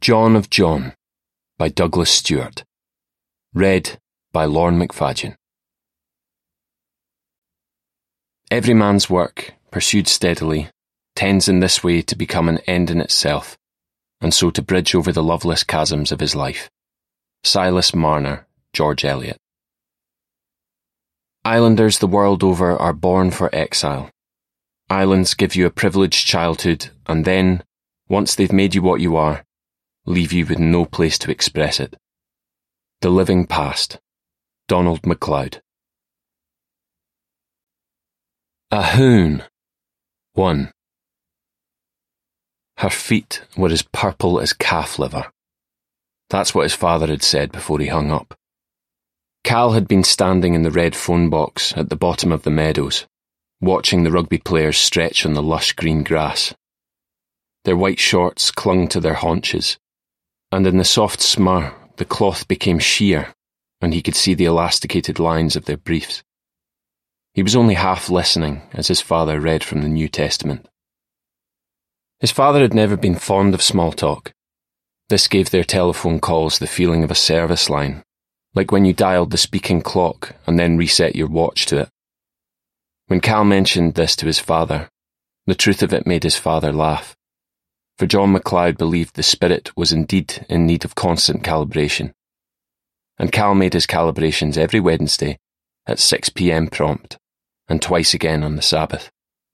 John of John by Douglas Stewart. Read by Lorne McFadyen. Every man's work, pursued steadily, tends in this way to become an end in itself, and so to bridge over the loveless chasms of his life. Silas Marner, George Eliot. Islanders the world over are born for exile. Islands give you a privileged childhood, and then, once they've made you what you are, leave you with no place to express it. The Living Past, Donald MacLeod. A Hoon. 1. Her feet were as purple as calf liver. That's what his father had said before he hung up. Cal had been standing in the red phone box at the bottom of the meadows, watching the rugby players stretch on the lush green grass. Their white shorts clung to their haunches, and in the soft smur the cloth became sheer, and he could see the elasticated lines of their briefs. He was only half listening as his father read from the New Testament. His father had never been fond of small talk. This gave their telephone calls the feeling of a service line, like when you dialed the speaking clock and then reset your watch to it. When Cal mentioned this to his father, the truth of it made his father laugh, for John MacLeod believed the spirit was indeed in need of constant calibration. And Cal made his calibrations every Wednesday at 6 p.m. prompt, and twice again on the Sabbath.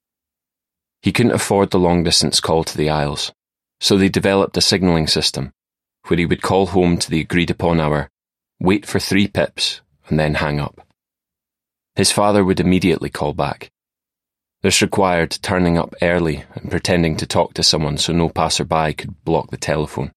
He couldn't afford the long-distance call to the Isles, so they developed a signalling system where he would call home to the agreed-upon hour, wait for 3 pips, and then hang up. His father would immediately call back. This required turning up early and pretending to talk to someone so no passerby could block the telephone.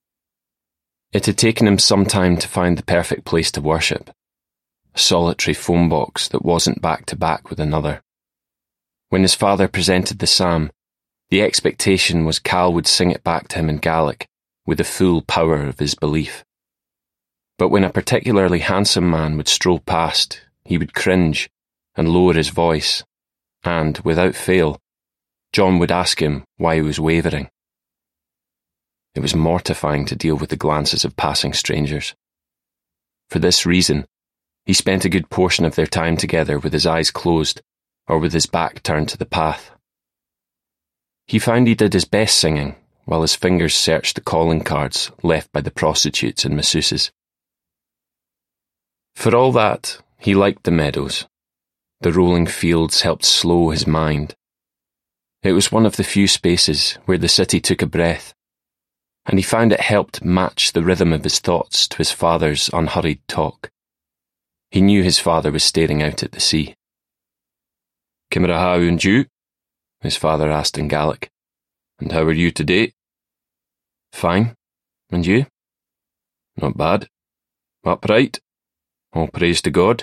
It had taken him some time to find the perfect place to worship, a solitary phone box that wasn't back-to-back with another. When his father presented the psalm, the expectation was Cal would sing it back to him in Gaelic with the full power of his belief. But when a particularly handsome man would stroll past, he would cringe and lower his voice, and, without fail, John would ask him why he was wavering. It was mortifying to deal with the glances of passing strangers. For this reason, he spent a good portion of their time together with his eyes closed or with his back turned to the path. He found he did his best singing while his fingers searched the calling cards left by the prostitutes and masseuses. For all that, he liked the meadows. The rolling fields helped slow his mind. It was one of the few spaces where the city took a breath, and he found it helped match the rhythm of his thoughts to his father's unhurried talk. He knew his father was staring out at the sea. "Cymra ha and you?" his father asked in Gaelic. "And how are you today?" "Fine. And you?" "Not bad. Upright. All praise to God."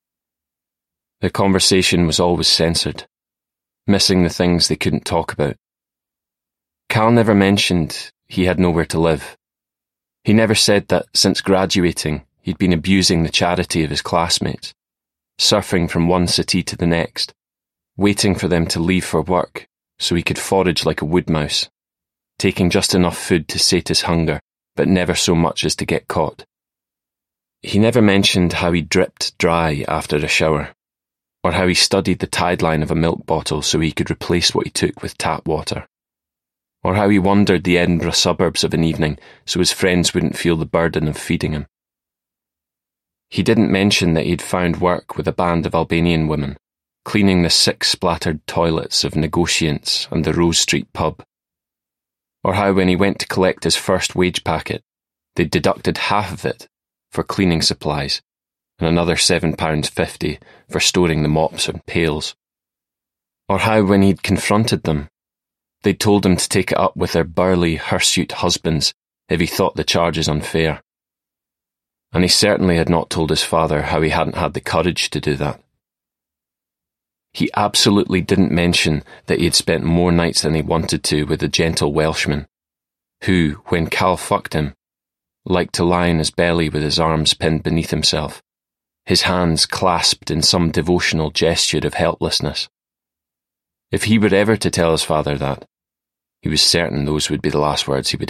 Their conversation was always censored, missing the things they couldn't talk about. Cal never mentioned he had nowhere to live. He never said that since graduating he'd been abusing the charity of his classmates, surfing from one city to the next, waiting for them to leave for work so he could forage like a wood mouse, taking just enough food to sate his hunger, but never so much as to get caught. He never mentioned how he dripped dry after a shower, or how he studied the tide line of a milk bottle so he could replace what he took with tap water, or how he wandered the Edinburgh suburbs of an evening so his friends wouldn't feel the burden of feeding him. He didn't mention that he'd found work with a band of Albanian women, cleaning the 6 splattered toilets of Negotiants and the Rose Street pub, or how when he went to collect his first wage packet, they'd deducted half of it for cleaning supplies, and another £7.50 for storing the mops and pails. Or how when he'd confronted them, they'd told him to take it up with their burly, hirsute husbands if he thought the charges unfair. And he certainly had not told his father how he hadn't had the courage to do that. He absolutely didn't mention that he had spent more nights than he wanted to with a gentle Welshman, who, when Cal fucked him, liked to lie on his belly with his arms pinned beneath himself, his hands clasped in some devotional gesture of helplessness. If he were ever to tell his father that, he was certain those would be the last words he would